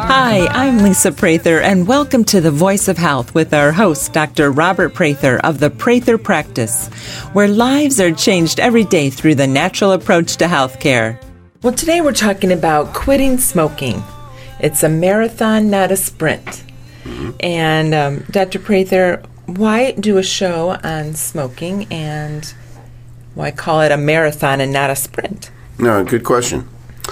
Hi, I'm Lisa Prather, and welcome to The Voice of Health with our host, Dr. Robert Prather of the Prather Practice, where lives are changed every day through the natural approach to healthcare. Well, today we're talking about quitting smoking. It's a marathon, not a sprint. And Dr. Prather, why do a show on smoking, and why call it a marathon and not a sprint? No, good question.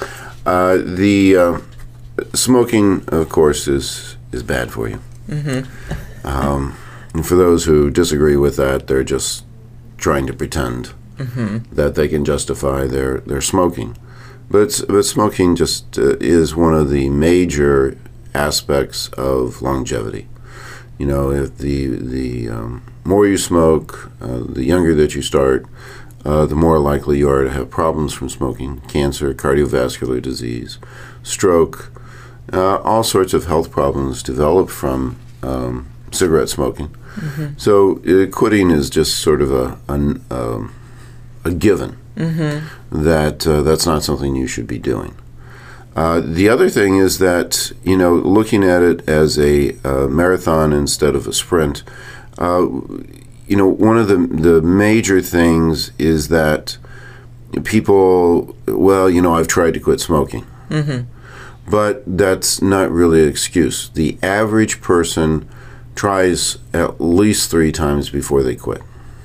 Smoking, of course, is bad for you. And for those who disagree with that, they're just trying to pretend that they can justify their smoking. But smoking just is one of the major aspects of longevity. You know, if the more you smoke, the younger that you start, the more likely you are to have problems from smoking: cancer, cardiovascular disease, stroke. All sorts of health problems develop from cigarette smoking. So quitting is just sort of a given that that's not something you should be doing. The other thing is that, you know, looking at it as a marathon instead of a sprint, you know, one of the major things is that people, well, you know, I've tried to quit smoking. But that's not really an excuse. The average person tries at least 3 times before they quit.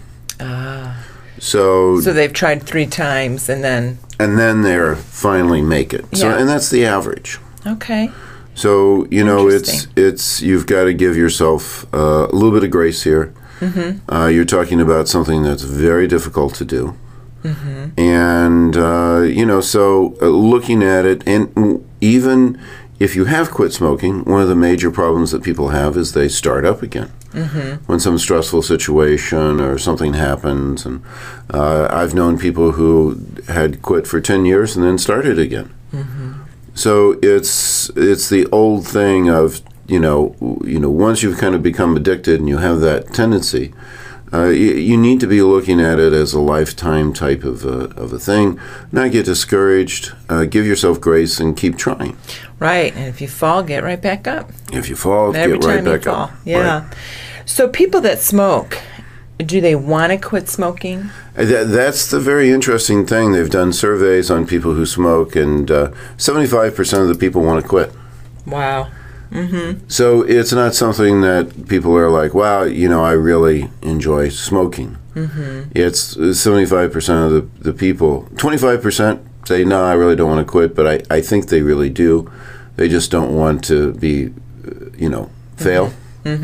So they've tried 3 times and then they finally make it. So, and that's the average. Okay. So, you know, it's you've got to give yourself a little bit of grace here. You're talking about something that's very difficult to do. And, you know, so looking at it, and even if you have quit smoking, one of the major problems that people have is they start up again. When some stressful situation or something happens. And I've known people who had quit for 10 years and then started again. So it's the old thing of, you know, once you've kind of become addicted and you have that tendency, you need to be looking at it as a lifetime type of a thing. Not get discouraged. Give yourself grace and keep trying. Right, and if you fall, get right back up. If you fall, Every get right time you back fall. up. Yeah. Right. So people that smoke, do they want to quit smoking? That's the very interesting thing. They've done surveys on people who smoke, and 75% of the people want to quit. Wow. So it's not something that people are like, wow, you know, I really enjoy smoking. It's 75% of the people. 25% say, no, I really don't want to quit, but I think they really do. They just don't want to be, you know, fail.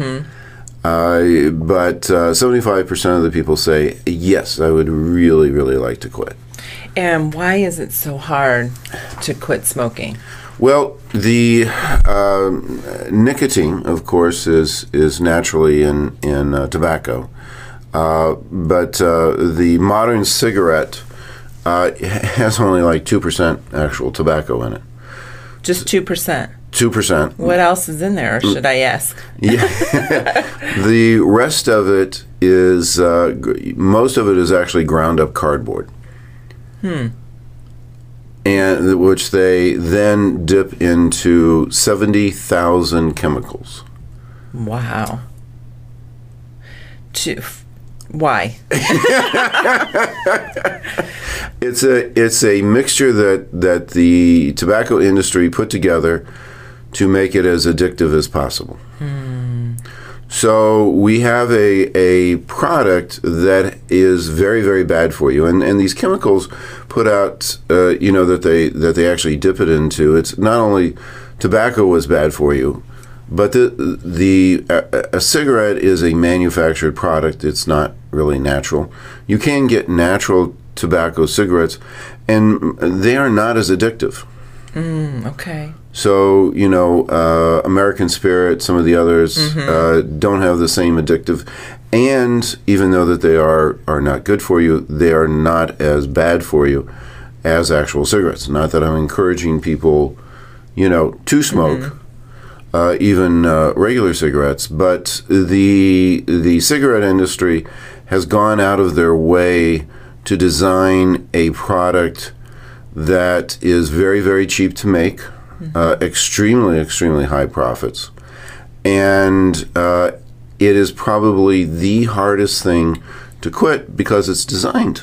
But 75% of the people say, yes, I would really, really like to quit. And why is it so hard to quit smoking? Well, the nicotine, of course, is naturally in tobacco. But the modern cigarette has only like 2% actual tobacco in it. Just 2%? 2%. What else is in there, or should I ask? Yeah. The rest of it is, most of it is actually ground up cardboard. And which they then dip into 70,000 chemicals. Wow. Why? It's a mixture that the tobacco industry put together to make it as addictive as possible. So we have a product that is very, very bad for you, and these chemicals put out, you know, that they actually dip it into. It's not only tobacco is bad for you, but a cigarette is a manufactured product. It's not really natural. You can get natural tobacco cigarettes, and they are not as addictive. Okay. So, you know, American Spirit, some of the others don't have the same addictive. And even though that they are not good for you, they are not as bad for you as actual cigarettes. Not that I'm encouraging people, you know, to smoke, even regular cigarettes, but the cigarette industry has gone out of their way to design a product that is very, very cheap to make, extremely, extremely high profits. And it is probably the hardest thing to quit because it's designed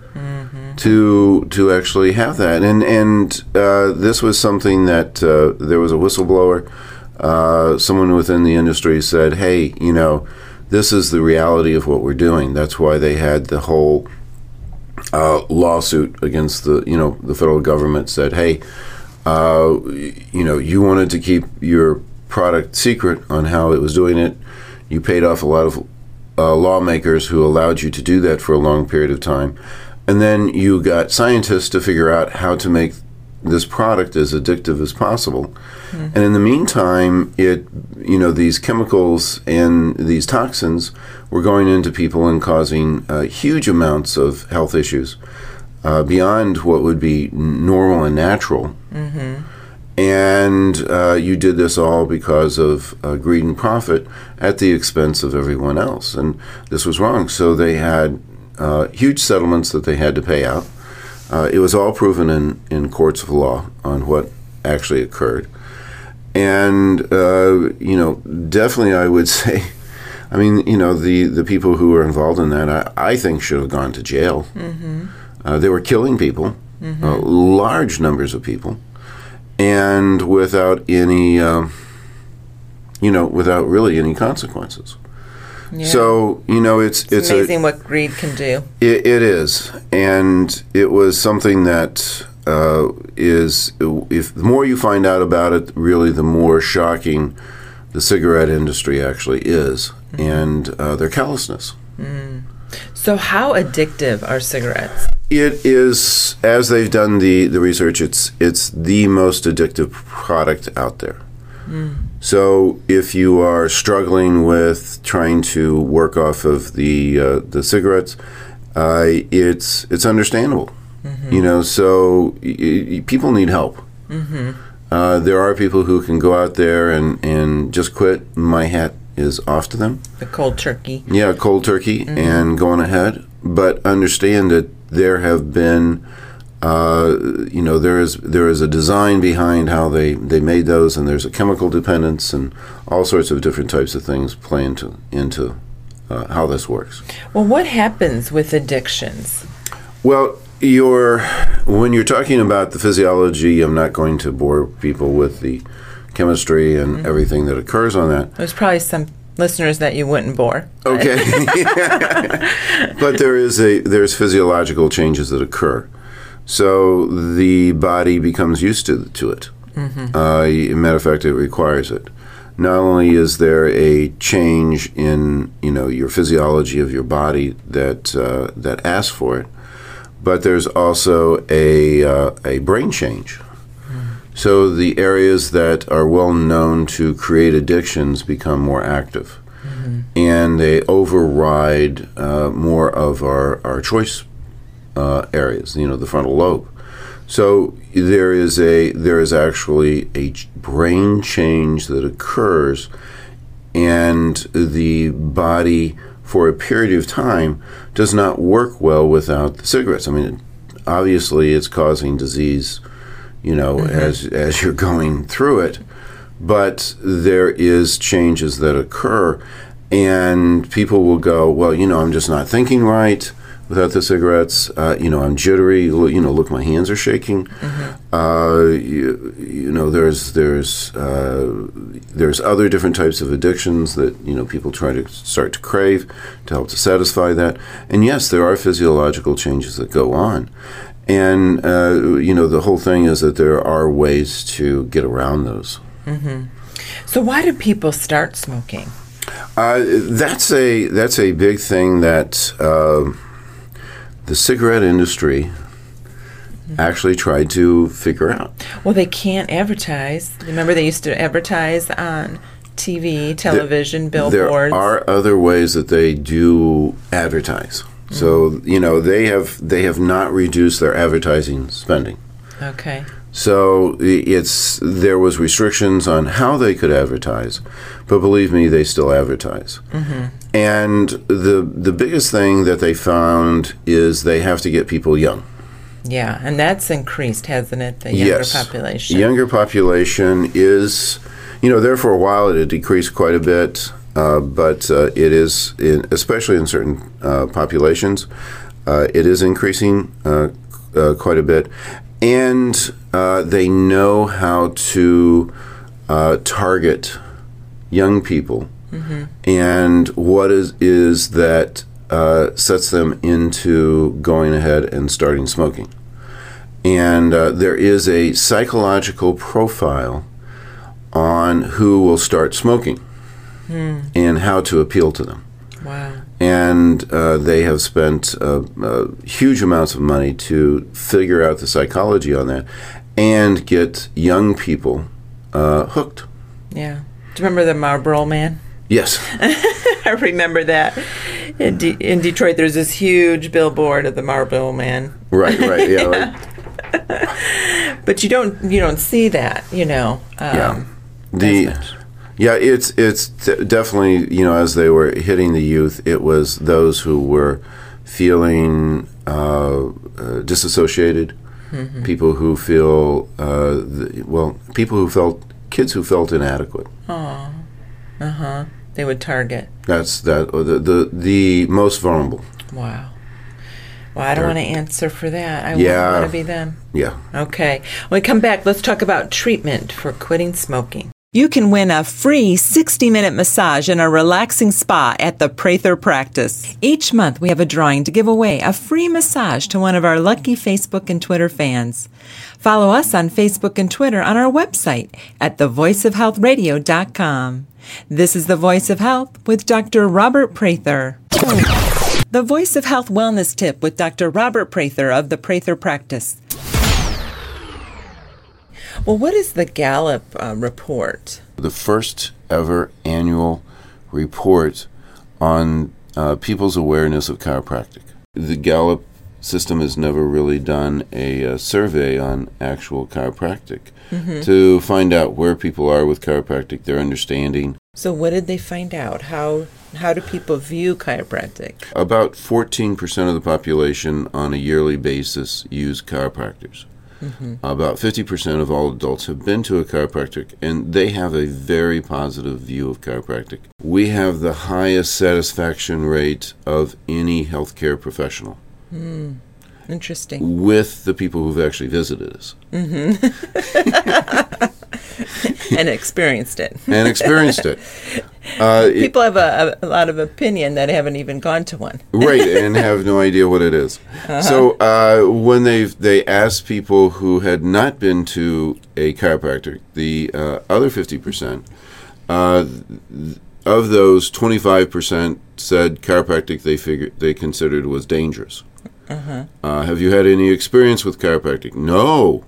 to actually have that. And this was something that there was a whistleblower, someone within the industry said, hey, this is the reality of what we're doing. That's why they had the whole lawsuit against the federal government. Said, hey, you wanted to keep your product secret on how it was doing it. You paid off a lot of lawmakers who allowed you to do that for a long period of time. And then you got scientists to figure out how to make this product as addictive as possible. And in the meantime, these chemicals and these toxins were going into people and causing huge amounts of health issues beyond what would be normal and natural. And you did this all because of greed and profit at the expense of everyone else. And this was wrong. So they had huge settlements that they had to pay out. It was all proven in courts of law on what actually occurred. And, definitely I would say, the people who were involved in that, I think should have gone to jail. They were killing people, large numbers of people, and without any, without really any consequences. Yeah. So, it's amazing what greed can do. It is. And it was something that if the more you find out about it, really the more shocking the cigarette industry actually is, and their callousness. So how addictive are cigarettes? It is, as they've done the research, it's the most addictive product out there. So if you are struggling with trying to work off of the cigarettes, it's understandable. So people need help. There are people who can go out there and just quit. My hat is off to them. The cold turkey. Yeah, cold turkey and going ahead. But understand that there have been, there is a design behind how they made those, and there's a chemical dependence and all sorts of different types of things play into how this works. Well, what happens with addictions? Well, when you're talking about the physiology, I'm not going to bore people with the chemistry and everything that occurs on that. There's probably some listeners that you wouldn't bore. Okay. But there's physiological changes that occur. So the body becomes used to it. Matter of fact, it requires it. Not only is there a change in your physiology of your body that asks for it, but there's also a brain change. So the areas that are well known to create addictions become more active, and they override more of our choice areas. The frontal lobe. So there is actually a brain change that occurs, and the body, for a period of time, does not work well without the cigarettes. Obviously, it's causing disease, as you're going through it, but there is changes that occur, and people will go, well, I'm just not thinking right without the cigarettes. I'm jittery. Look, my hands are shaking. There's other different types of addictions that people try to start to crave to help to satisfy that. And yes, there are physiological changes that go on. And the whole thing is that there are ways to get around those. So why do people start smoking? That's a big thing that the cigarette industry actually tried to figure out. Well, they can't advertise. Remember, they used to advertise on TV, television, billboards. There are other ways that they do advertise. So, they have not reduced their advertising spending. Okay. So there was restrictions on how they could advertise, but believe me, they still advertise. And the biggest thing that they found is they have to get people young. Yeah, and that's increased, hasn't it, the younger population? Younger population is, there for a while it had decreased quite a bit, but it is, especially in certain populations, it is increasing quite a bit. And they know how to target young people. Mm-hmm. And what is that sets them into going ahead and starting smoking. And there is a psychological profile on who will start smoking and how to appeal to them. Wow. And they have spent huge amounts of money to figure out the psychology on that and get young people hooked. Yeah. Do you remember the Marlboro Man? Yes. I remember that. In Detroit, there's this huge billboard of the Marlboro Man. Right, yeah. But you don't see that, It's definitely, as they were hitting the youth, it was those who were feeling disassociated, mm-hmm. People who feel, kids who felt inadequate. Oh, uh-huh. They would target. That's the most vulnerable. Wow. Well, I don't want to answer for that. I want to be them. Yeah. Okay. When we come back, let's talk about treatment for quitting smoking. You can win a free 60-minute massage in a relaxing spa at the Prather Practice. Each month, we have a drawing to give away a free massage to one of our lucky Facebook and Twitter fans. Follow us on Facebook and Twitter on our website at thevoiceofhealthradio.com. This is The Voice of Health with Dr. Robert Prather. The Voice of Health Wellness Tip with Dr. Robert Prather of the Prather Practice. Well, what is the Gallup report? The first ever annual report on people's awareness of chiropractic. The Gallup system has never really done a survey on actual chiropractic to find out where people are with chiropractic, their understanding. So what did they find out? How do people view chiropractic? About 14% of the population on a yearly basis use chiropractors. Mm-hmm. About 50% of all adults have been to a chiropractic, and they have a very positive view of chiropractic. We have the highest satisfaction rate of any healthcare professional. Interesting. With the people who've actually visited us. Mm-hmm. And experienced it. People have a lot of opinion that haven't even gone to one. Right, and have no idea what it is. Uh-huh. So when they asked people who had not been to a chiropractor, the other 50%, of those 25% said chiropractic they considered was dangerous. Uh-huh. Have you had any experience with chiropractic? No.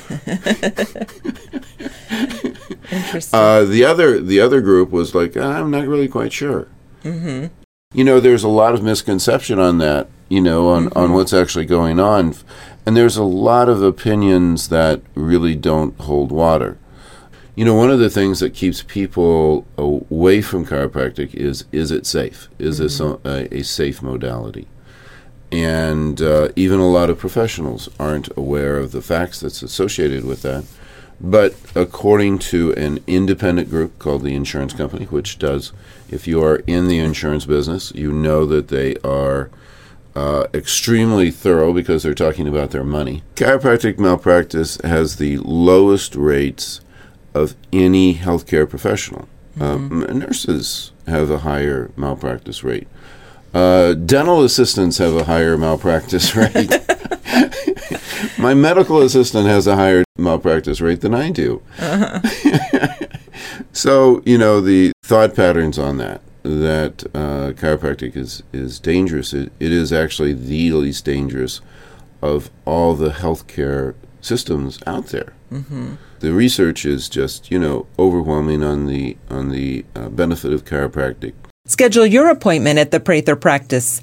Interesting. The other group was like, I'm not really quite sure. Mm-hmm. There's a lot of misconception on that, on what's actually going on. And there's a lot of opinions that really don't hold water. One of the things that keeps people away from chiropractic is it safe? Is this a safe modality? And even a lot of professionals aren't aware of the facts that's associated with that. But according to an independent group called the Insurance Company, which does, if you are in the insurance business, you know that they are extremely thorough because they're talking about their money. Chiropractic malpractice has the lowest rates of any healthcare professional. Nurses have a higher malpractice rate. Dental assistants have a higher malpractice rate. My medical assistant has a higher malpractice rate than I do. Uh-huh. So, the thought patterns on that chiropractic is dangerous. It is actually the least dangerous of all the healthcare systems out there. Mm-hmm. The research is just, overwhelming on the benefit of chiropractic. Schedule your appointment at the Prather Practice,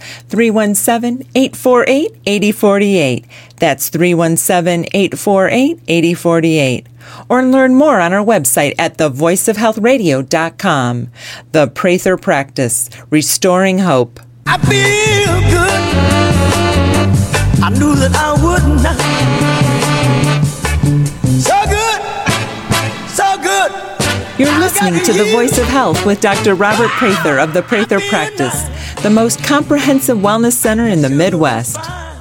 317-848-8048. That's 317-848-8048. Or learn more on our website at thevoiceofhealthradio.com. The Prather Practice, restoring hope. I feel good. I knew that I would not. So good, so good. You're listening to The Voice of Health with Dr. Robert Prather of the Prather Practice, the most comprehensive wellness center in the Midwest.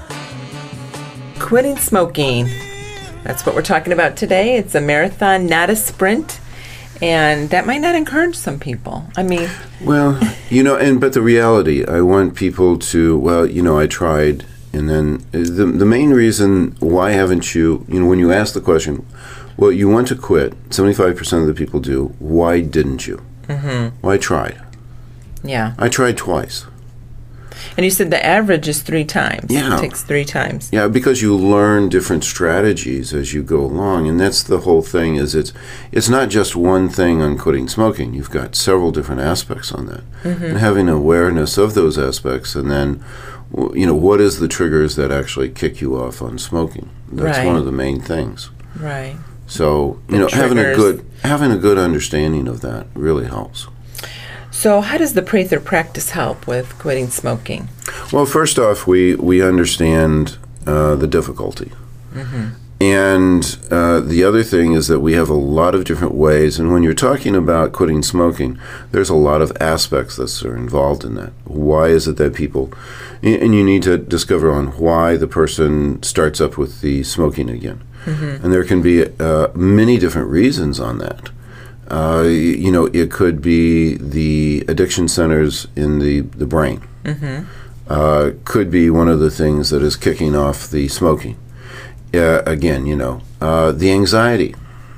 Quitting smoking. That's what we're talking about today. It's a marathon, not a sprint. And that might not encourage some people. I mean... Well, but the reality, I want people to, I tried, and then the main reason, why haven't you, when you ask the question, well, you want to quit, 75% of the people do, why didn't you? Mm-hmm. Well, I tried. Yeah. I tried twice. And you said the average is 3 times. Yeah. It takes 3 times. Yeah, because you learn different strategies as you go along, and that's the whole thing. Is it's not just one thing on quitting smoking. You've got several different aspects on that, and having awareness of those aspects, and then, what is the triggers that actually kick you off on smoking? That's one of the main things. Right. So having a good understanding of that really helps. So how does the Prather practice help with quitting smoking? Well, first off, we understand the difficulty. Mm-hmm. And the other thing is that we have a lot of different ways. And when you're talking about quitting smoking, there's a lot of aspects that are involved in that. Why is it that people... And you need to discover on why the person starts up with the smoking again. Mm-hmm. And there can be many different reasons on that. It could be the addiction centers in the brain. Mm-hmm. Could be one of the things that is kicking off the smoking. Again, the anxiety.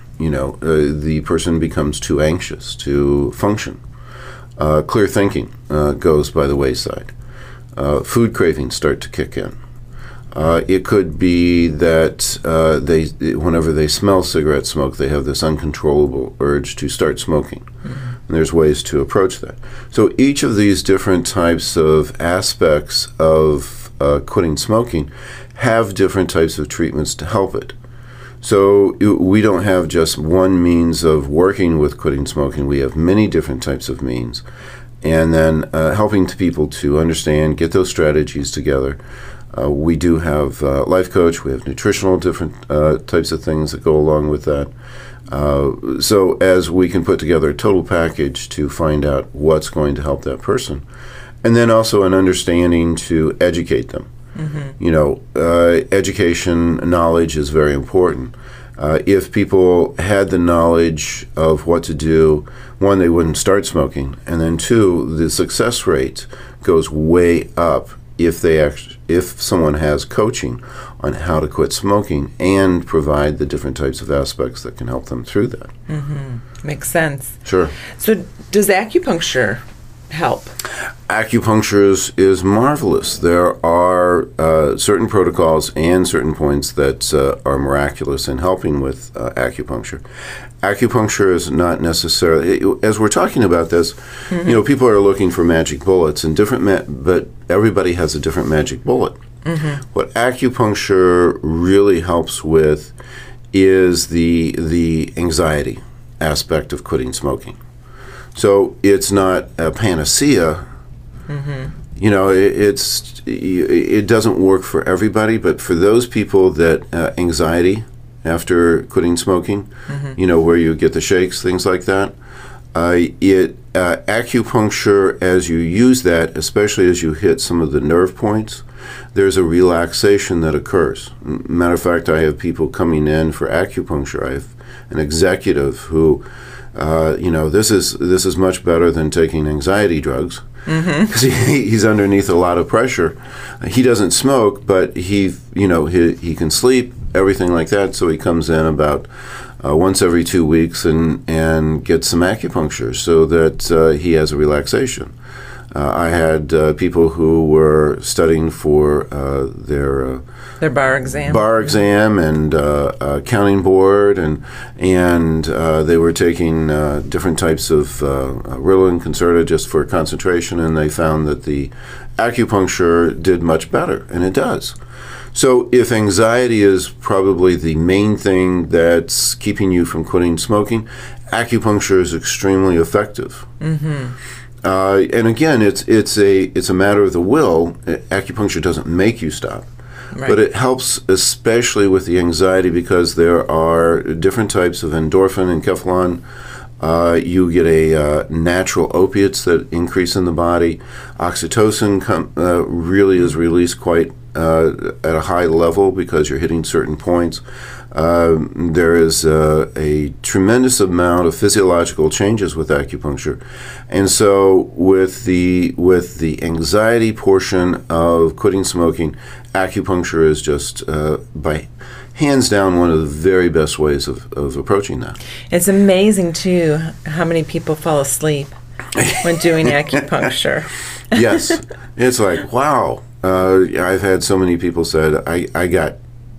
The person becomes too anxious to function. Clear thinking goes by the wayside. Food cravings start to kick in. It could be that whenever they smell cigarette smoke, they have this uncontrollable urge to start smoking. Mm-hmm. And there's ways to approach that. So each of these different types of aspects of quitting smoking have different types of treatments to help it. So we don't have just one means of working with quitting smoking. We have many different types of means. And then helping people to understand, get those strategies together. We do have life coach. We have nutritional different types of things that go along with that. So as we can put together a total package to find out what's going to help that person. And then also an understanding to educate them. Mm-hmm. Education, knowledge is very important. If people had the knowledge of what to do, one, they wouldn't start smoking. And then two, the success rate goes way up if someone has coaching on how to quit smoking and provide the different types of aspects that can help them through that. Mm-hmm. Makes sense. Sure. So does acupuncture help? Acupuncture is marvelous. There are certain protocols and certain points that are miraculous in helping with acupuncture. Acupuncture is not necessarily, as we're talking about this, mm-hmm. People are looking for magic bullets and but everybody has a different magic bullet. Mm-hmm. What acupuncture really helps with is the anxiety aspect of quitting smoking. So it's not a panacea. Mm-hmm. It doesn't work for everybody, but for those people that anxiety after quitting smoking, mm-hmm. Where you get the shakes, things like that, acupuncture, as you use that, especially as you hit some of the nerve points, there's a relaxation that occurs. Matter of fact, I have people coming in for acupuncture. I have an executive who, this is much better than taking anxiety drugs, because he's underneath a lot of pressure. He doesn't smoke, but he can sleep, everything like that. So he comes in about once every 2 weeks and gets some acupuncture so that he has a relaxation. I had people who were studying for their bar exam and accounting board, and they were taking different types of Ritalin, Concerta just for concentration, and they found that the acupuncture did much better, and it does. So if anxiety is probably the main thing that's keeping you from quitting smoking, acupuncture is extremely effective. Mm-hmm. And again, it's a matter of the will. Acupuncture doesn't make you stop, Right. But it helps especially with the anxiety because there are different types of endorphin and enkephalin. You get a natural opiates that increase in the body. Oxytocin really is released quite at a high level because you're hitting certain points. There is a tremendous amount of physiological changes with acupuncture, and so with the anxiety portion of quitting smoking, acupuncture is just by hands down one of the very best ways of approaching that. It's amazing too how many people fall asleep when doing acupuncture. Yes, it's like wow. I've had so many people said I got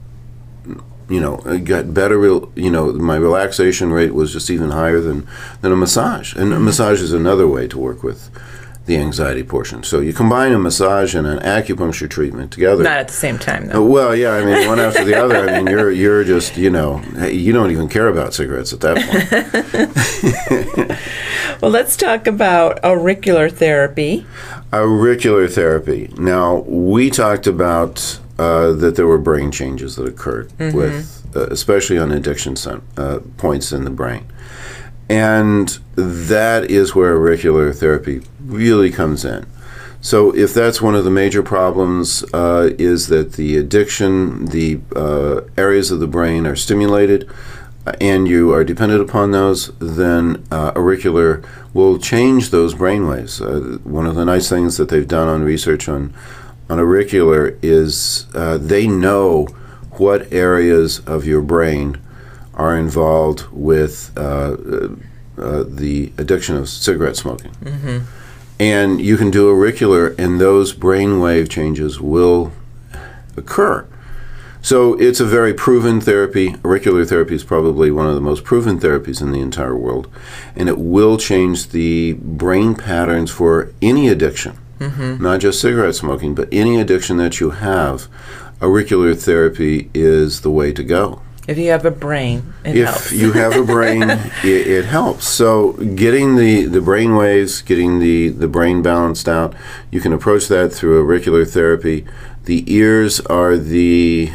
better. My relaxation rate was just even higher than a massage. And a massage is another way to work with the anxiety portion. So you combine a massage and an acupuncture treatment together. Not at the same time, though. Well, yeah, I mean, one after the other. I mean, you're just, you don't even care about cigarettes at that point. Well, let's talk about auricular therapy. Auricular therapy. Now, we talked about that there were brain changes that occurred with, especially on addiction points in the brain. And that is where auricular therapy really comes in. So if that's one of the major problems, is that the addiction, the areas of the brain are stimulated, and you are dependent upon those, then auricular will change those brain waves. One of the nice things that they've done on research on auricular is they know what areas of your brain are involved with the addiction of cigarette smoking. And you can do auricular, and those brainwave changes will occur. So it's a very proven therapy. Auricular therapy is probably one of the most proven therapies in the entire world, and it will change the brain patterns for any addiction, not just cigarette smoking, but any addiction that you have. Auricular therapy is the way to go. If you have a brain, it helps. If you have a brain, it helps. So getting the brain waves, getting the brain balanced out, you can approach that through auricular therapy. The ears are the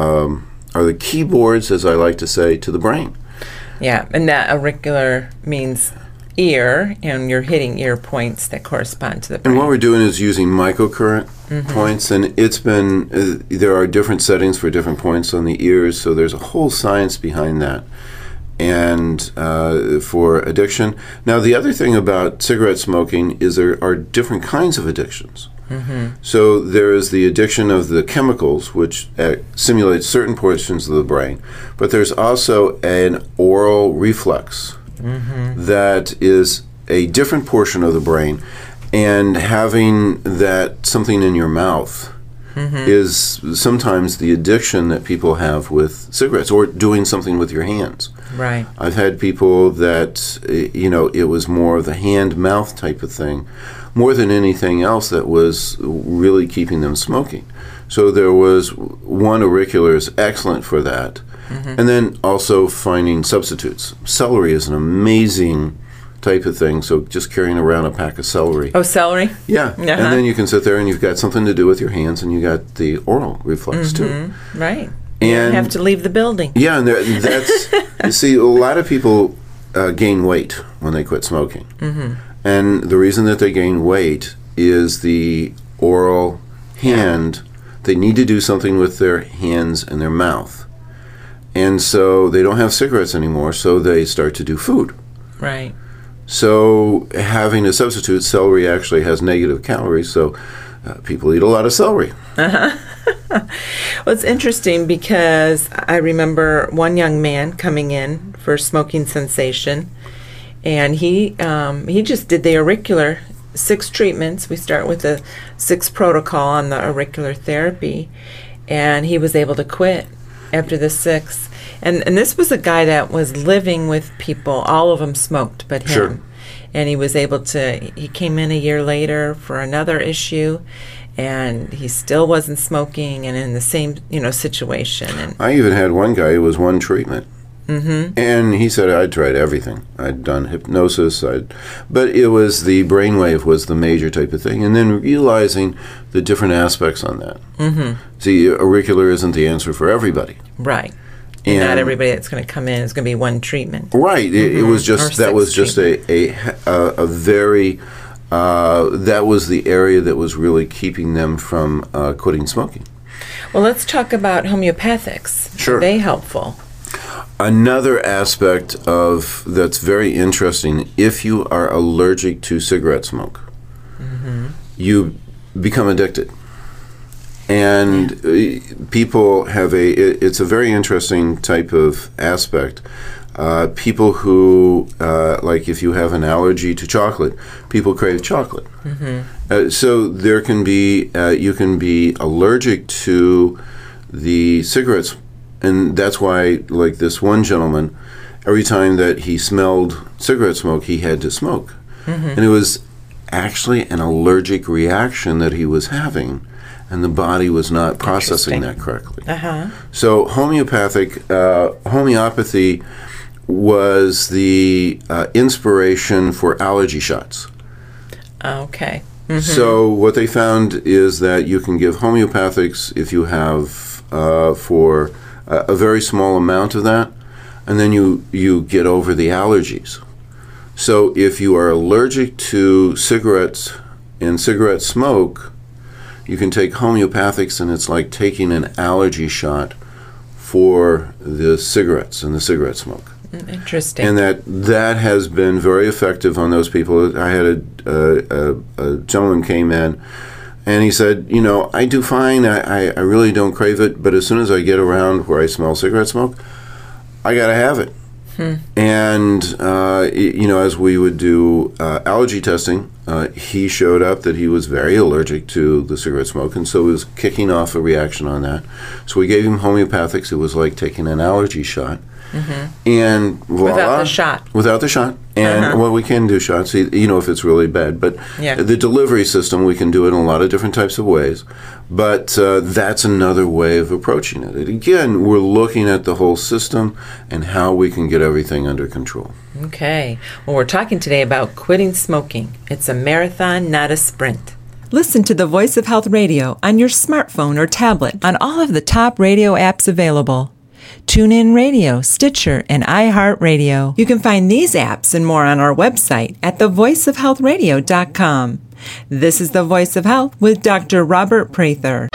keyboards, as I like to say, to the brain. Yeah, and that auricular means ear, and you're hitting ear points that correspond to the brain. And what we're doing is using microcurrent points, and it's been, there are different settings for different points on the ears, so there's a whole science behind that. And for addiction. Now, the other thing about cigarette smoking is there are different kinds of addictions. So there is the addiction of the chemicals, which simulates certain portions of the brain, but there's also an oral reflex that is a different portion of the brain, and having that something in your mouth is sometimes the addiction that people have with cigarettes, or doing something with your hands. Right. I've had people that, it was more of the hand-mouth type of thing, more than anything else that was really keeping them smoking. So there was one auricular is excellent for that. And then also finding substitutes. Celery is an amazing type of thing, so just carrying around a pack of celery. Oh, celery? Yeah, and then you can sit there and you've got something to do with your hands, and you got the oral reflex too. Right. And you have to leave the building. Yeah, and that's, you see, a lot of people gain weight when they quit smoking. And the reason that they gain weight is the oral hand. They need to do something with their hands and their mouth. And so they don't have cigarettes anymore, so they start to do food. Right. So having a substitute, celery actually has negative calories, so people eat a lot of celery. Well, it's interesting because I remember one young man coming in for smoking cessation, and he just did the auricular 6 treatments. We start with the 6 protocol on the auricular therapy, and he was able to quit after the 6th. And this was a guy that was living with people. All of them smoked but him. Sure. And he was able to, he came in a year later for another issue, and he still wasn't smoking and in the same, situation. And I even had one guy who was one treatment. Mm-hmm. And he said, I'd tried everything. I'd done hypnosis, but it was the brainwave was the major type of thing. And then realizing the different aspects on that. Mm-hmm. See, auricular isn't the answer for everybody. Right. And not everybody that's going to come in is going to be one treatment. Right. It was just, that was just a very, that was the area that was really keeping them from quitting smoking. Well, let's talk about homeopathics. Sure. Are they helpful? Another aspect of that's very interesting, if you are allergic to cigarette smoke, you become addicted. And people have it's a very interesting type of aspect. People who, like if you have an allergy to chocolate, people crave chocolate. So there can be, you can be allergic to the cigarettes. And that's why, like this one gentleman, every time that he smelled cigarette smoke, he had to smoke. And it was actually an allergic reaction that he was having, and the body was not processing that correctly. So homeopathy was the inspiration for allergy shots. Okay. So what they found is that you can give homeopathics if you have for a very small amount of that, and then you get over the allergies. So if you are allergic to cigarettes and cigarette smoke, you can take homeopathics, and it's like taking an allergy shot for the cigarettes and the cigarette smoke. Interesting. And that has been very effective on those people. I had a gentleman came in, and he said, I do fine. I really don't crave it, but as soon as I get around where I smell cigarette smoke, I got to have it. And, as we would do allergy testing, he showed up that he was very allergic to the cigarette smoke, and so he was kicking off a reaction on that. So we gave him homeopathics. It was like taking an allergy shot. And voila, without the shot. And well, we can do shots, if it's really bad. But the delivery system, we can do it in a lot of different types of ways. But that's another way of approaching it. And again, we're looking at the whole system and how we can get everything under control. Okay. Well, we're talking today about quitting smoking. It's a marathon, not a sprint. Listen to the Voice of Health Radio on your smartphone or tablet on all of the top radio apps available. TuneIn Radio, Stitcher, and iHeartRadio. You can find these apps and more on our website at thevoiceofhealthradio.com. This is The Voice of Health with Dr. Robert Prather.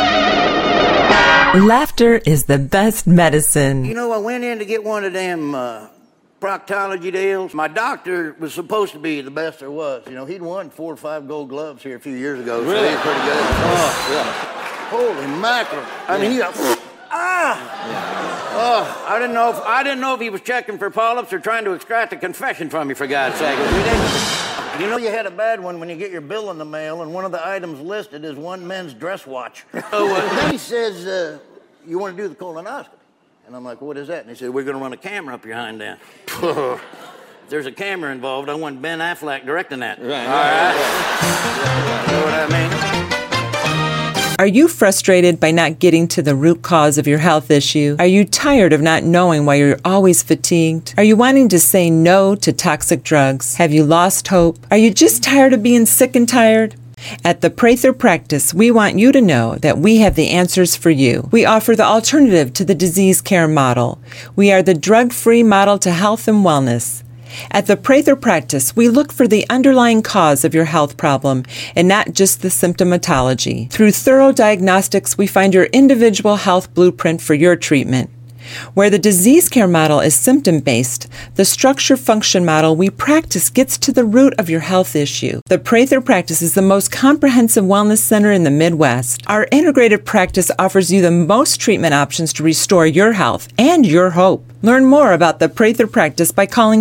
Laughter is the best medicine. I went in to get one of them proctology deals. My doctor was supposed to be the best there was. He'd won 4 or 5 gold gloves here a few years ago. Really? So he's pretty good. Oh, yeah. Holy mackerel. I mean, I didn't know if he was checking for polyps or trying to extract a confession from you, for God's sake. You had a bad one when you get your bill in the mail, and one of the items listed is one men's dress watch. Then he says, you want to do the colonoscopy? And I'm like, what is that? And he said, we're going to run a camera up your hind end. If there's a camera involved, I want Ben Affleck directing that. Right. All right. You know what I mean? Are you frustrated by not getting to the root cause of your health issue? Are you tired of not knowing why you're always fatigued? Are you wanting to say no to toxic drugs? Have you lost hope? Are you just tired of being sick and tired? At the Prather Practice, we want you to know that we have the answers for you. We offer the alternative to the disease care model. We are the drug-free model to health and wellness. At the Prather Practice, we look for the underlying cause of your health problem and not just the symptomatology. Through thorough diagnostics, we find your individual health blueprint for your treatment. Where the disease care model is symptom-based, the structure-function model we practice gets to the root of your health issue. The Prather Practice is the most comprehensive wellness center in the Midwest. Our integrated practice offers you the most treatment options to restore your health and your hope. Learn more about the Prather Practice by calling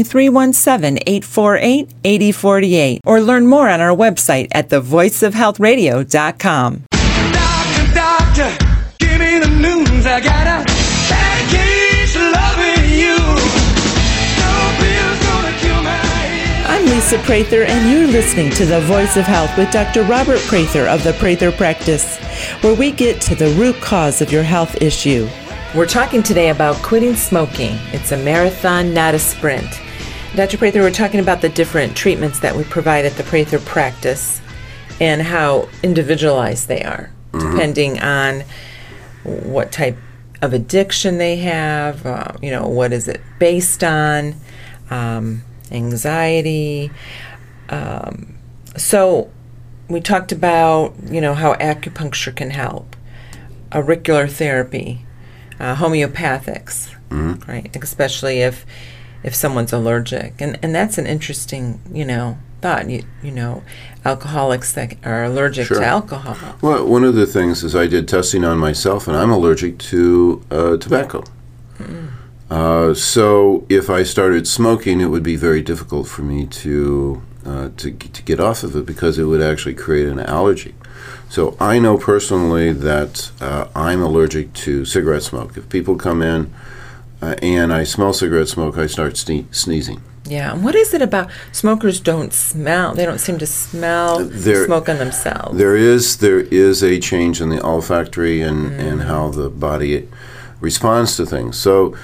317-848-8048 or learn more on our website at thevoiceofhealthradio.com. Doctor, give me the news. I got a bad case of loving you. No pill's gonna kill my head. I'm Lisa Prather, and you're listening to The Voice of Health with Dr. Robert Prather of the Prather Practice, where we get to the root cause of your health issue. We're talking today about quitting smoking. It's a marathon, not a sprint. Dr. Prather, we're talking about the different treatments that we provide at the Prather practice and how individualized they are, depending on what type of addiction they have, what is it based on, anxiety. So we talked about, how acupuncture can help, auricular therapy, homeopathics, right? Especially if someone's allergic, and that's an interesting, thought. Alcoholics that are allergic to alcohol. Well, one of the things is I did testing on myself, and I'm allergic to tobacco. So if I started smoking, it would be very difficult for me to get off of it because it would actually create an allergy. So I know personally that I'm allergic to cigarette smoke. If people come in and I smell cigarette smoke, I start sneezing. Yeah. And what is it about smokers don't smell? They don't seem to smell smoke on themselves. There is a change in the olfactory and how the body responds to things. So,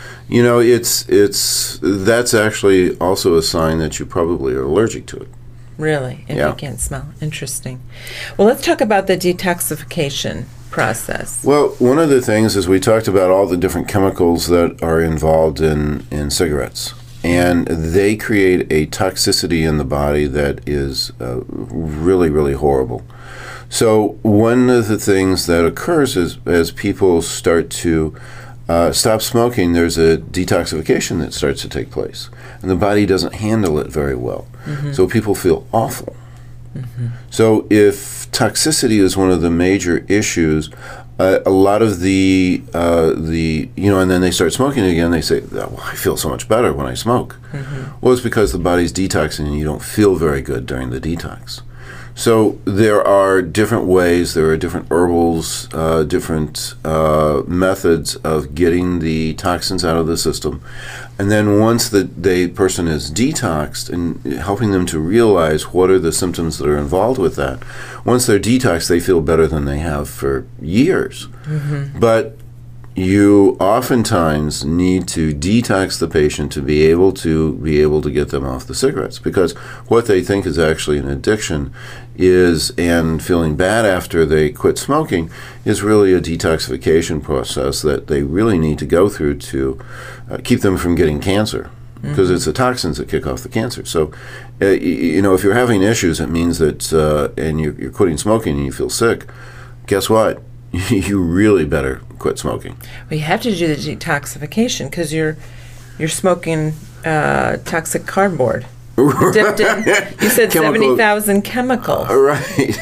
that's actually also a sign that you probably are allergic to it. Really? If you can't smell. Interesting. Well, let's talk about the detoxification process. Well, one of the things is we talked about all the different chemicals that are involved in cigarettes. And they create a toxicity in the body that is really, really horrible. So one of the things that occurs is as people start to stop smoking, there's a detoxification that starts to take place. And the body doesn't handle it very well. So people feel awful. So if toxicity is one of the major issues, a lot of the and then they start smoking again, they say, well, I feel so much better when I smoke. Well, it's because the body's detoxing and you don't feel very good during the detox. So there are different ways, there are different herbals, different methods of getting the toxins out of the system. And then once the person is detoxed and helping them to realize what are the symptoms that are involved with that, once they're detoxed, they feel better than they have for years. But you oftentimes need to detox the patient to be able to get them off the cigarettes, because what they think is actually an addiction and feeling bad after they quit smoking is really a detoxification process that they really need to go through to keep them from getting cancer, because it's the toxins that kick off the cancer. So if you're having issues, it means that and you're quitting smoking and you feel sick, guess what? You really better quit smoking. Well, you have to do the detoxification because you're smoking toxic cardboard. Dipped in, you said 70,000 chemicals. Right.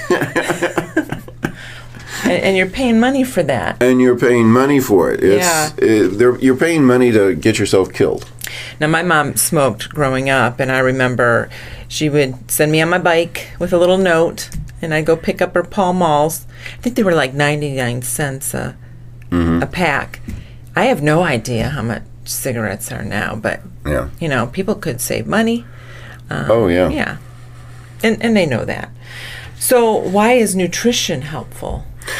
and you're paying money for that. And you're paying money for it. You're paying money to get yourself killed. Now, my mom smoked growing up, and I remember she would send me on my bike with a little note, and I'd go pick up her Pall Malls. I think they were like 99 cents a pack. I have no idea how much cigarettes are now, but, people could save money. Yeah. And they know that. So why is nutrition helpful?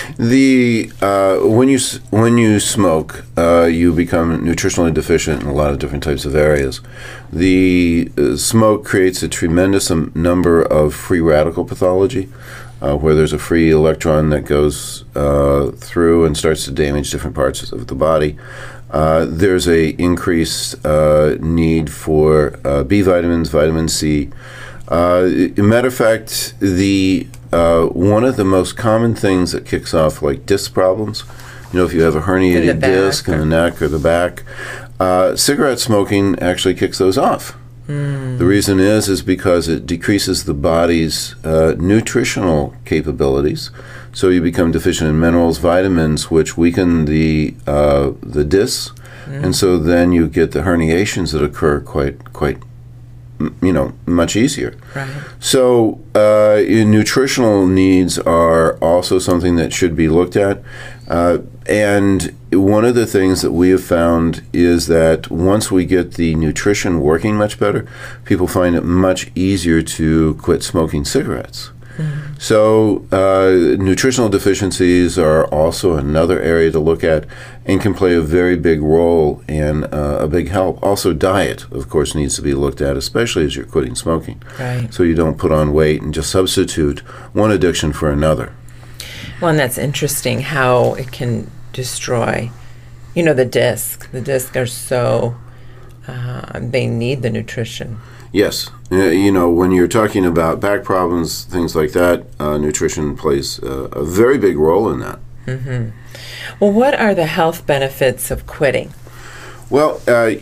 When you smoke, you become nutritionally deficient in a lot of different types of areas. The smoke creates a tremendous number of free radical pathology, where there's a free electron that goes through and starts to damage different parts of the body. There's a increased need for B vitamins, vitamin C. Matter of fact, one of the most common things that kicks off like disc problems, if you have a herniated disc in the neck or the back, cigarette smoking actually kicks those off. The reason is because it decreases the body's nutritional capabilities. So you become deficient in minerals, vitamins, which weaken the discs, and so then you get the herniations that occur quite much easier. Right. So nutritional needs are also something that should be looked at. And one of the things that we have found is that once we get the nutrition working much better, people find it much easier to quit smoking cigarettes. So nutritional deficiencies are also another area to look at and can play a very big role and a big help. Also, diet, of course, needs to be looked at, especially as you're quitting smoking. Right. So you don't put on weight and just substitute one addiction for another. Well, and that's interesting how it can destroy, the disc. The discs are so, they need the nutrition. Yes. When you're talking about back problems, things like that, nutrition plays a very big role in that. Mm-hmm. Well, what are the health benefits of quitting? Well,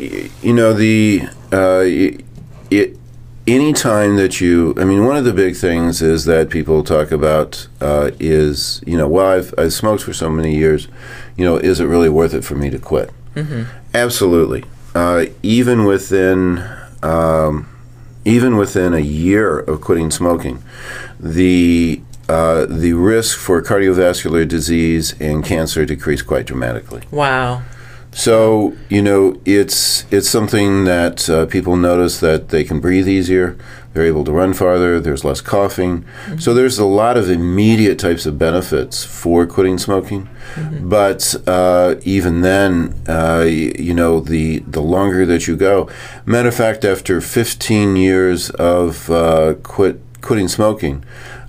any time that one of the big things is that people talk about is, I've smoked for so many years, is it really worth it for me to quit? Mm-hmm. Absolutely. Even within a year of quitting smoking, the risk for cardiovascular disease and cancer decreased quite dramatically. Wow. So, it's something that people notice that they can breathe easier, they're able to run farther, there's less coughing. Mm-hmm. So there's a lot of immediate types of benefits for quitting smoking. Mm-hmm. But even then, the longer that you go. Matter of fact, after 15 years of quitting smoking,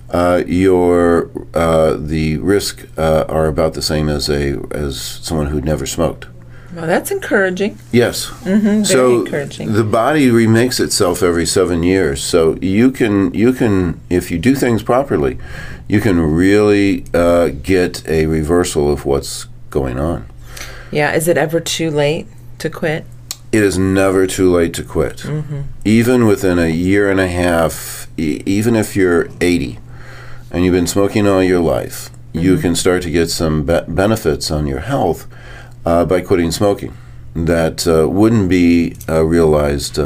the risk are about the same as someone who'd never smoked. Well, that's encouraging. Yes. Mm-hmm, very encouraging. The body remakes itself every 7 years. So you can, if you do things properly, you can really get a reversal of what's going on. Yeah. Is it ever too late to quit? It is never too late to quit. Mm-hmm. Even within a year and a half, even if you're 80 and you've been smoking all your life, mm-hmm. you can start to get some benefits on your health by quitting smoking that wouldn't be realized,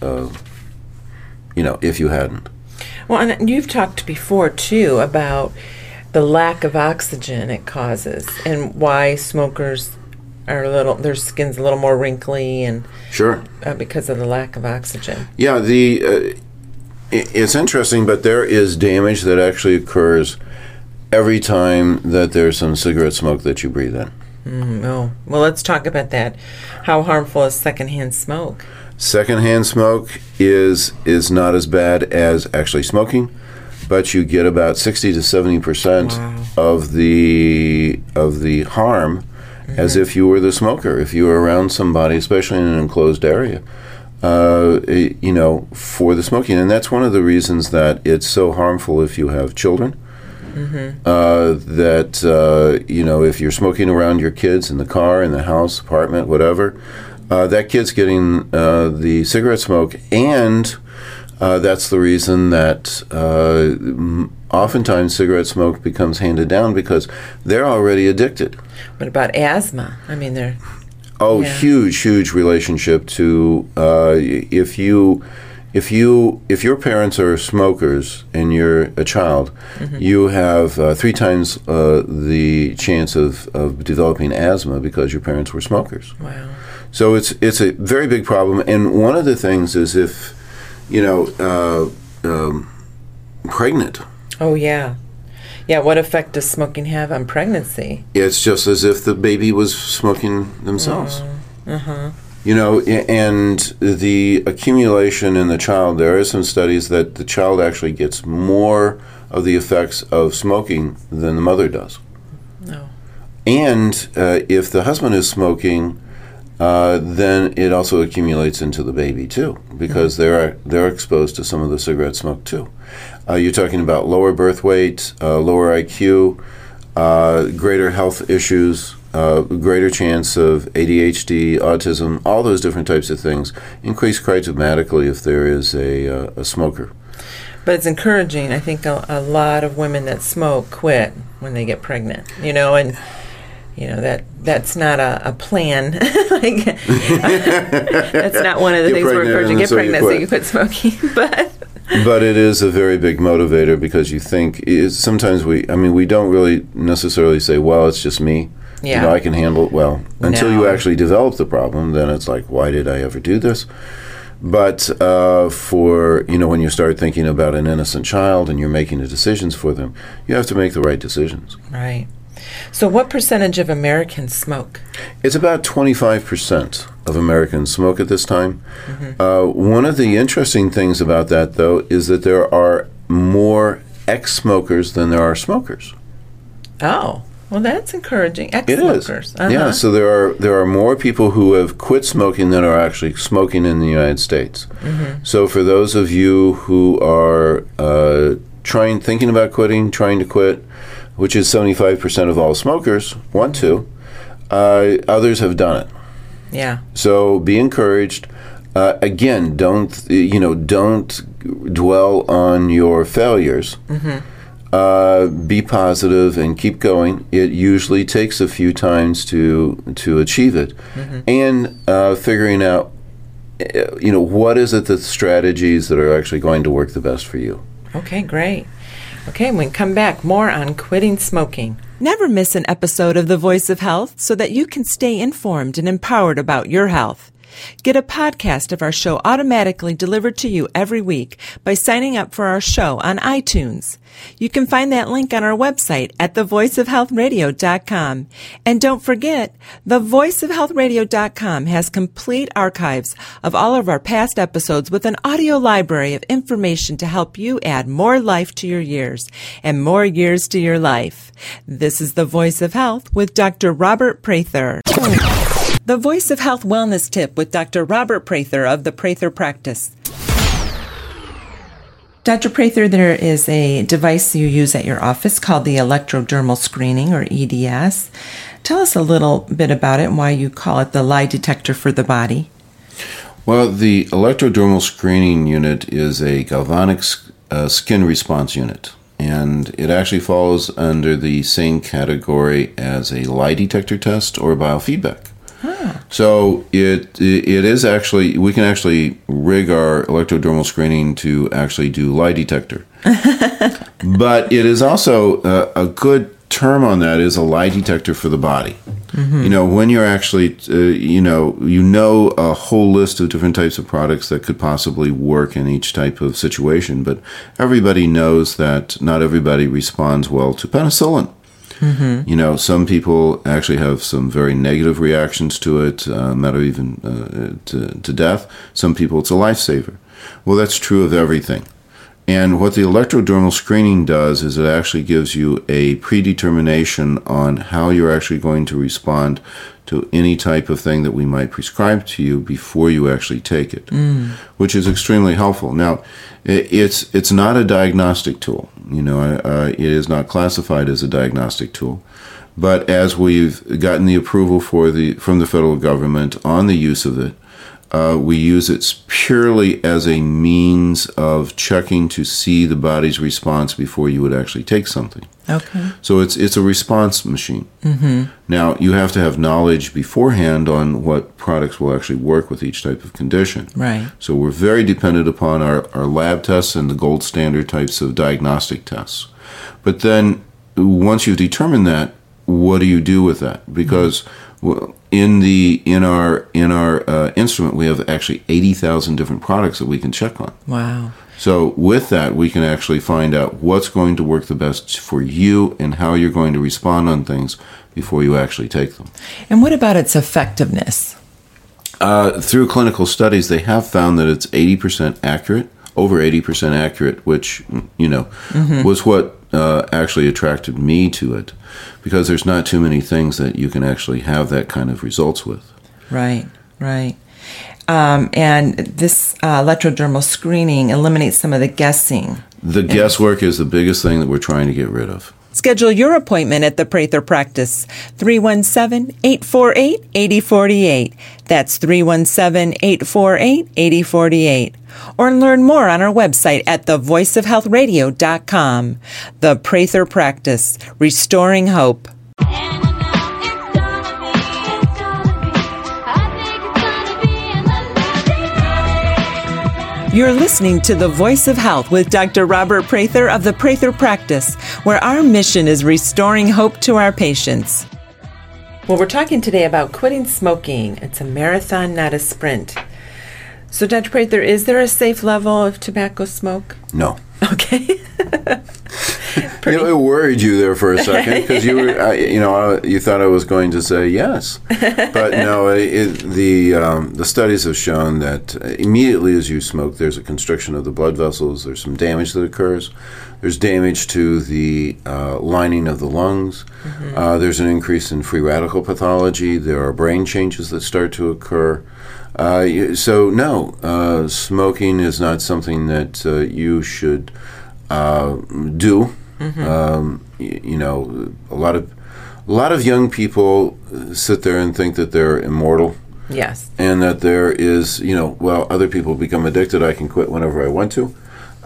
if you hadn't. Well, and you've talked before, too, about the lack of oxygen it causes and why smokers are their skin's a little more wrinkly and sure because of the lack of oxygen. Yeah, it's interesting, but there is damage that actually occurs every time that there's some cigarette smoke that you breathe in. Oh, well, let's talk about that. How harmful is secondhand smoke? Secondhand smoke is not as bad as actually smoking, but you get about 60 to 70% of the harm mm-hmm. as if you were the smoker. If you were around somebody, especially in an enclosed area, for the smoking, and that's one of the reasons that it's so harmful if you have children. Mm-hmm. If you're smoking around your kids in the car, in the house, apartment, whatever, that kid's getting the cigarette smoke, and that's the reason that oftentimes cigarette smoke becomes handed down because they're already addicted. What about asthma? I mean, they're... Oh, yeah. Huge relationship to if your parents are smokers and you're a child, mm-hmm. you have 3 times the chance of developing asthma because your parents were smokers. Wow! So it's a very big problem. And one of the things is if pregnant. Oh yeah. Yeah, what effect does smoking have on pregnancy? It's just as if the baby was smoking themselves. Uh-huh. And the accumulation in the child, there are some studies that the child actually gets more of the effects of smoking than the mother does. No. And if the husband is smoking, then it also accumulates into the baby too, because mm-hmm. they're exposed to some of the cigarette smoke too. You're talking about lower birth weight, lower IQ, greater health issues, greater chance of ADHD, autism, all those different types of things increase quite dramatically if there is a smoker. But it's encouraging. I think a lot of women that smoke quit when they get pregnant, and that's not a plan. That's not one of the things we're encouraging. Get pregnant so you quit smoking. But it is a very big motivator because you think sometimes we don't really necessarily say, well, it's just me. Yeah. I can handle it well. Until you actually develop the problem, then it's like, why did I ever do this? But for, when you start thinking about an innocent child and you're making the decisions for them, you have to make the right decisions. Right. So what percentage of Americans smoke? It's about 25% of Americans smoke at this time. One of the interesting things about that, though, is that there are more ex-smokers than there are smokers. Oh, well, that's encouraging. It Ex-smokers. is. Yeah, so there are more people who have quit smoking than are actually smoking in the United States. So for those of you who are thinking about quitting, trying to quit, which is 75% of all smokers want to, others have done it. Yeah. So be encouraged. Again, don't dwell on your failures. Be positive and keep going. It usually takes a few times to achieve it, and figuring out, what is it, the strategies that are actually going to work the best for you. Okay, great. Okay, we can come back more on quitting smoking. Never miss an episode of The Voice of Health so that you can stay informed and empowered about your health. Get a podcast of our show automatically delivered to you every week by signing up for our show on iTunes. You can find that link on our website at thevoiceofhealthradio.com. And don't forget, thevoiceofhealthradio.com has complete archives of all of our past episodes with an audio library of information to help you add more life to your years and more years to your life. This is The Voice of Health with Dr. Robert Prather. The Voice of Health Wellness Tip with Dr. Robert Prather of the Prather Practice. Dr. Prather, there is a device you use at your office called the electrodermal screening, or EDS. Tell us a little bit about it and why you call it the lie detector for the body. Well, the electrodermal screening unit is a galvanic skin response unit, and it actually falls under the same category as a lie detector test or biofeedback. So it is actually, we can actually rig our electrodermal screening to actually do lie detector. But it is also a good term on that is a lie detector for the body. When you're actually, you know a whole list of different types of products that could possibly work in each type of situation, but everybody knows that not everybody responds well to penicillin. Some people actually have some very negative reactions to it, matter even to death. Some people, it's a lifesaver. Well, that's true of everything. And what the electrodermal screening does is it actually gives you a predetermination on how you're actually going to respond to any type of thing that we might prescribe to you before you actually take it, which is extremely helpful. Now, it's not a diagnostic tool. It is not classified as a diagnostic tool. But as we've gotten the approval from the federal government on the use of it, we use it purely as a means of checking to see the body's response before you would actually take something. Okay. So it's a response machine. Now, you have to have knowledge beforehand on what products will actually work with each type of condition. Right. So we're very dependent upon our lab tests and the gold standard types of diagnostic tests. But then once you've determined that, what do you do with that? Because in our instrument, we have actually 80,000 different products that we can check on. Wow. So with that, we can actually find out what's going to work the best for you and how you're going to respond on things before you actually take them. And what about its effectiveness? Through clinical studies, they have found that it's 80% accurate, over 80% accurate, which, was what actually attracted me to it, because there's not too many things that you can actually have that kind of results with. Right. And this electrodermal screening eliminates some of the guessing. The guesswork is the biggest thing that we're trying to get rid of. Schedule your appointment at the Prather Practice, 317-848-8048. That's 317-848-8048. Or learn more on our website at thevoiceofhealthradio.com. The Prather Practice, restoring hope. You're listening to The Voice of Health with Dr. Robert Prather of the Prather Practice, where our mission is restoring hope to our patients. Well, we're talking today about quitting smoking. It's a marathon, not a sprint. So, Dr. Prather, is there a safe level of tobacco smoke? No. Okay. It worried you there for a second because you were, you thought I was going to say yes, but no. The studies have shown that immediately as you smoke, there's a constriction of the blood vessels. There's some damage that occurs. There's damage to the lining of the lungs. There's an increase in free radical pathology. There are brain changes that start to occur. So no, smoking is not something that you should do. A lot of young people sit there and think that they're immortal. Yes. And that there is, other people become addicted. I can quit whenever I want to.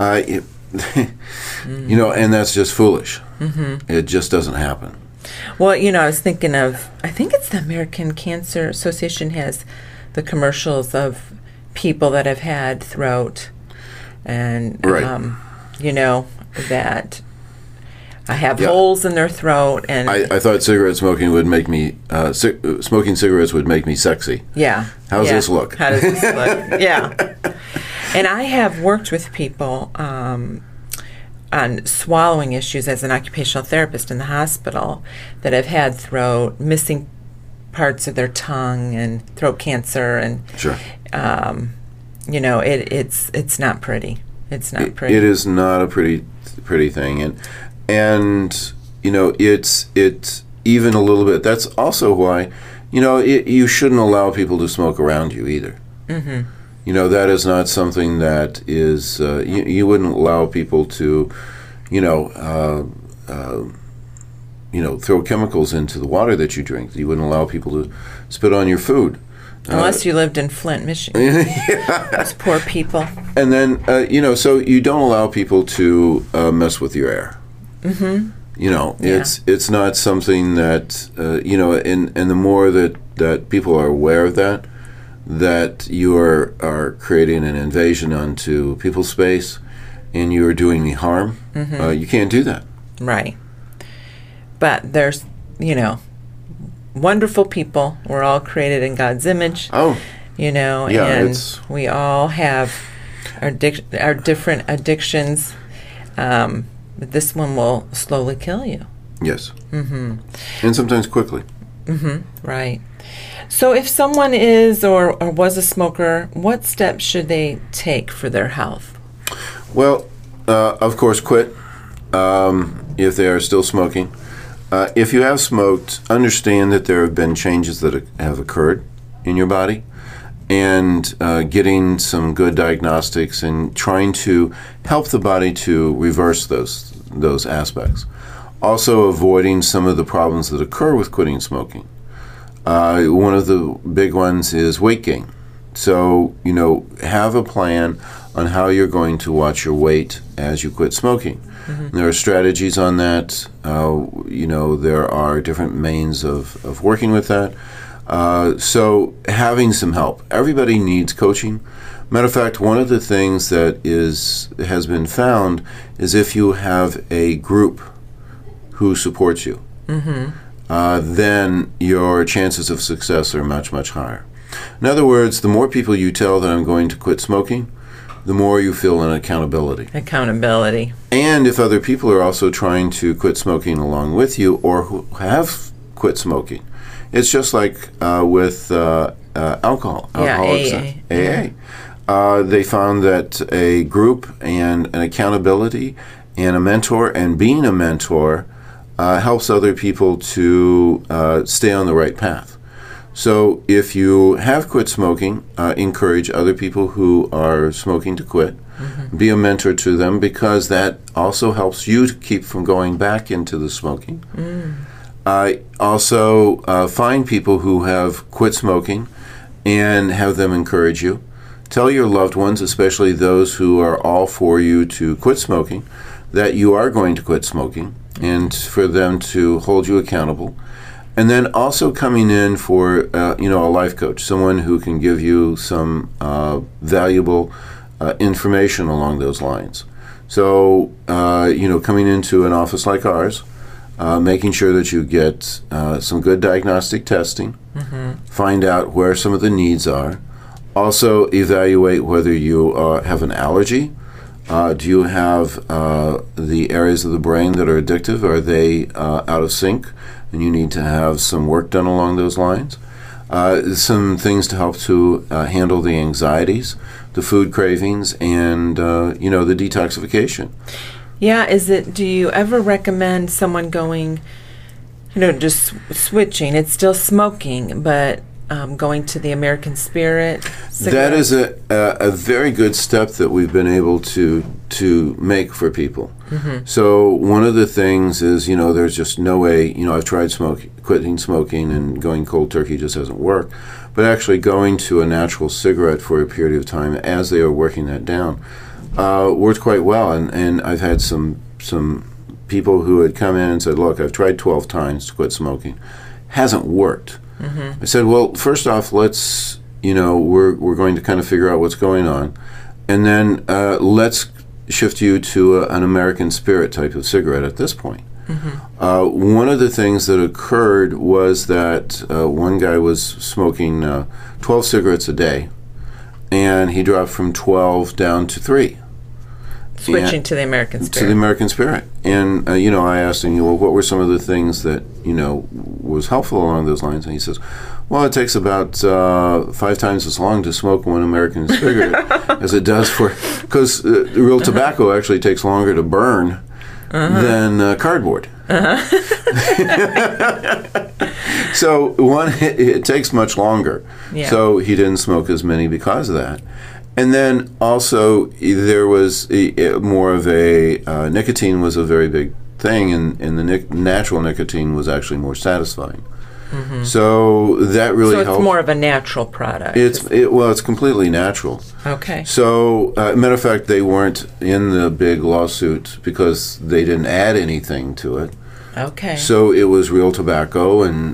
And that's just foolish. It just doesn't happen. Well, I was thinking of, I think it's the American Cancer Association has the commercials of people that have had throat and, right. That I have holes in their throat. And I thought cigarette smoking would make me, smoking cigarettes would make me sexy. Yeah. How's this look? How does this look? Yeah. And I have worked with people on swallowing issues as an occupational therapist in the hospital that have had missing parts of their tongue and throat cancer. And, sure. It's not pretty. It's not pretty. It is not a pretty thing, and it's even a little bit. That's also why you shouldn't allow people to smoke around you either. That is not something that is you wouldn't allow people to throw chemicals into the water that you drink. You wouldn't allow people to spit on your food. Unless you lived in Flint, Michigan. Those poor people. And then, so you don't allow people to mess with your air. It's not something that, and the more that people are aware of that you are creating an invasion onto people's space and you are doing me harm, you can't do that. Right. But there's, wonderful people. We're all created in God's image. Oh, and we all have our different addictions. But this one will slowly kill you. Yes. And sometimes quickly. Right. So if someone is or was a smoker, what steps should they take for their health? Well, of course, quit if they are still smoking. If you have smoked, understand that there have been changes that have occurred in your body, and getting some good diagnostics and trying to help the body to reverse those aspects. Also, avoiding some of the problems that occur with quitting smoking. One of the big ones is weight gain. So, have a plan on how you're going to watch your weight as you quit smoking. There are strategies on that. There are different means of working with that. So having some help. Everybody needs coaching. Matter of fact, one of the things that has been found is if you have a group who supports you, then your chances of success are much, much higher. In other words, the more people you tell that I'm going to quit smoking, the more you feel an accountability. And if other people are also trying to quit smoking along with you or who have quit smoking, it's just like with alcohol. AA. They found that a group and an accountability and a mentor and being a mentor helps other people to stay on the right path. So if you have quit smoking, encourage other people who are smoking to quit. Be a mentor to them because that also helps you to keep from going back into the smoking. Also, find people who have quit smoking and have them encourage you. Tell your loved ones, especially those who are all for you to quit smoking, that you are going to quit smoking and for them to hold you accountable. And then also coming in for, a life coach, someone who can give you some valuable information along those lines. So, coming into an office like ours, making sure that you get some good diagnostic testing, find out where some of the needs are. Also, evaluate whether you have an allergy. Do you have the areas of the brain that are addictive? Are they out of sync? And you need to have some work done along those lines. Some things to help to handle the anxieties, the food cravings, and the detoxification. Yeah, do you ever recommend someone going, just switching? It's still smoking, but going to the American Spirit cigarette? That is a very good step that we've been able to make for people. Mm-hmm. So one of the things is, there's just no way, I've tried quitting smoking, and going cold turkey just doesn't work. But actually going to a natural cigarette for a period of time as they are working that down worked quite well. And I've had some people who had come in and said, look, I've tried 12 times to quit smoking. Hasn't worked. Mm-hmm. I said, well, first off, let's, we're going to kind of figure out what's going on. And then let's shift you to an American Spirit type of cigarette at this point. Mm-hmm. One of the things that occurred was that one guy was smoking 12 cigarettes a day, and he dropped from 12 down to 3. Switching to the American Spirit. To the American Spirit. And, I asked him, well, what were some of the things that, was helpful along those lines? And he says, well, it takes about 5 times as long to smoke one American cigarette as it does because real tobacco actually takes longer to burn than cardboard. So, it takes much longer. Yeah. So he didn't smoke as many because of that. And then also there was more of a nicotine was a very big thing, and the natural nicotine was actually more satisfying. Mm-hmm. So that really helped. So it's more of a natural product. It's completely natural. Okay. So, matter of fact, they weren't in the big lawsuit because they didn't add anything to it. Okay. So it was real tobacco, and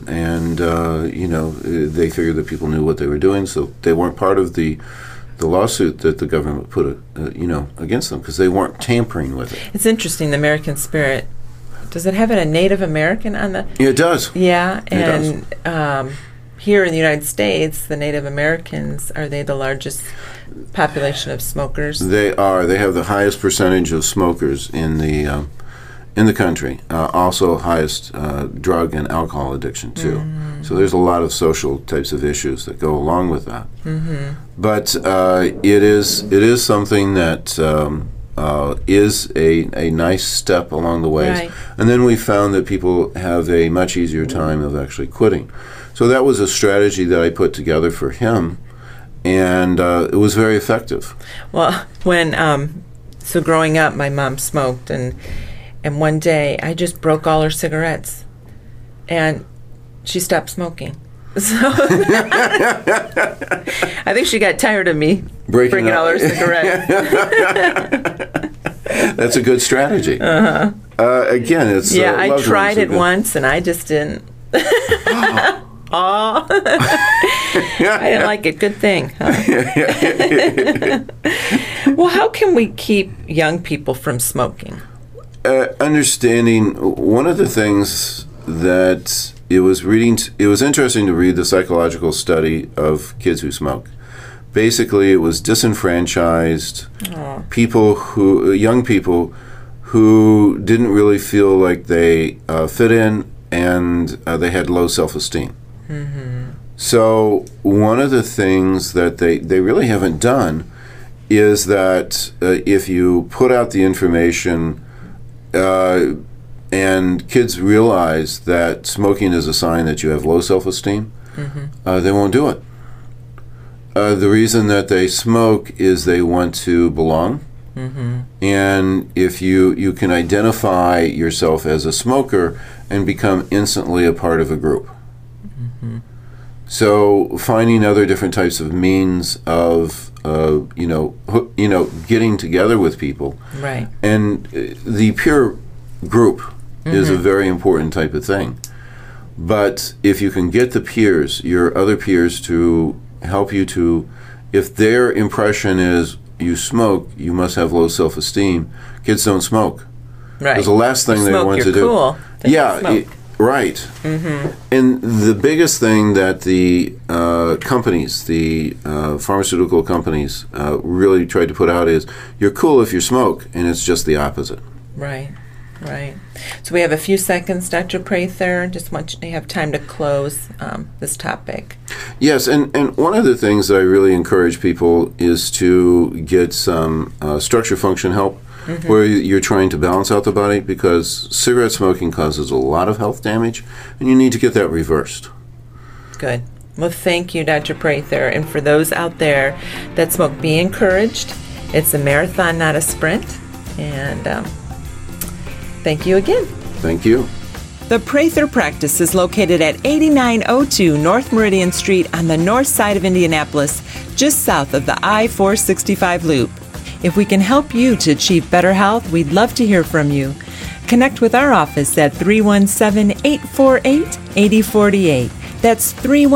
they figured that people knew what they were doing, so they weren't part of the lawsuit that the government put against them because they weren't tampering with it. It's interesting, the American Spirit. Does it have a Native American on the? Yeah, it does. Yeah, and here in the United States, the Native Americans, are they the largest population of smokers? They are. They have the highest percentage of smokers in the country. Also, highest drug and alcohol addiction too. Mm-hmm. So there's a lot of social types of issues that go along with that. Mm-hmm. But it is something that is a nice step along the way. Right. And then we found that people have a much easier time of actually quitting. So that was a strategy that I put together for him, and it was very effective. Well, so growing up, my mom smoked, and one day I just broke all her cigarettes, and she stopped smoking. So I think she got tired of me breaking all her cigarettes. That's a good strategy. Again, it's I tried it once, and I just didn't. I didn't like it. Good thing. Huh? Well, how can we keep young people from smoking? Understanding one of the things that it was interesting to read the psychological study of kids who smoke. Basically, it was disenfranchised young people who didn't really feel like they fit in, and they had low self-esteem. Mm-hmm. So one of the things that they really haven't done is that if you put out the information and kids realize that smoking is a sign that you have low self-esteem, mm-hmm. They won't do it. The reason that they smoke is they want to belong. Mm-hmm. And if you can identify yourself as a smoker and become instantly a part of a group. Mm-hmm. So finding other different types of means of getting together with people. Right. And the peer group is a very important type of thing. But if you can get the peers, your other peers, to help you to, if their impression is you smoke, you must have low self-esteem, kids don't smoke. Right. Because the last thing they want to do. Cool. Yeah. Right. And the biggest thing that the companies, the pharmaceutical companies, really try to put out is, you're cool if you smoke, and it's just the opposite. Right. So we have a few seconds, Dr. Prather. Just want you to have time to close this topic. Yes, and one of the things that I really encourage people is to get some structure function help, where you're trying to balance out the body, because cigarette smoking causes a lot of health damage, and you need to get that reversed. Good. Well, thank you, Dr. Prather. And for those out there that smoke, be encouraged. It's a marathon, not a sprint. And thank you again. Thank you. The Prather practice is located at 8902 North Meridian Street on the north side of Indianapolis, just south of the I-465 loop. If we can help you to achieve better health, we'd love to hear from you. Connect with our office at 317-848-8048. That's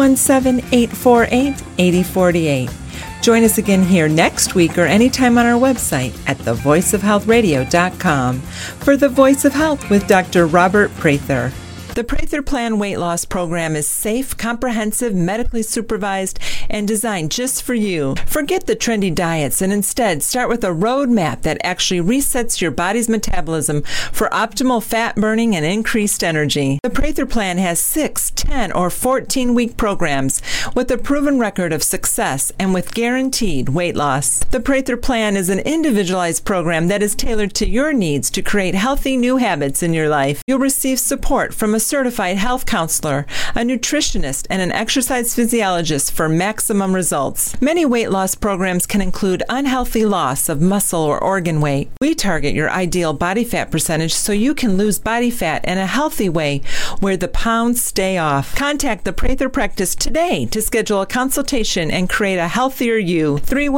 317-848-8048. Join us again here next week or anytime on our website at thevoiceofhealthradio.com for The Voice of Health with Dr. Robert Prather. The Prather Plan weight loss program is safe, comprehensive, medically supervised, and designed just for you. Forget the trendy diets and instead start with a roadmap that actually resets your body's metabolism for optimal fat burning and increased energy. The Prather Plan has 6, 10, or 14-week programs with a proven record of success and with guaranteed weight loss. The Prather Plan is an individualized program that is tailored to your needs to create healthy new habits in your life. You'll receive support from a certified health counselor, a nutritionist, and an exercise physiologist for maximum results. Many weight loss programs can include unhealthy loss of muscle or organ weight. We target your ideal body fat percentage so you can lose body fat in a healthy way where the pounds stay off. Contact the Prather Practice today to schedule a consultation and create a healthier you.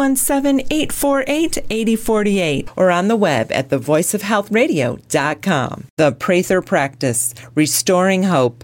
317-848-8048 or on the web at thevoiceofhealthradio.com. The Prather Practice, restoring hope.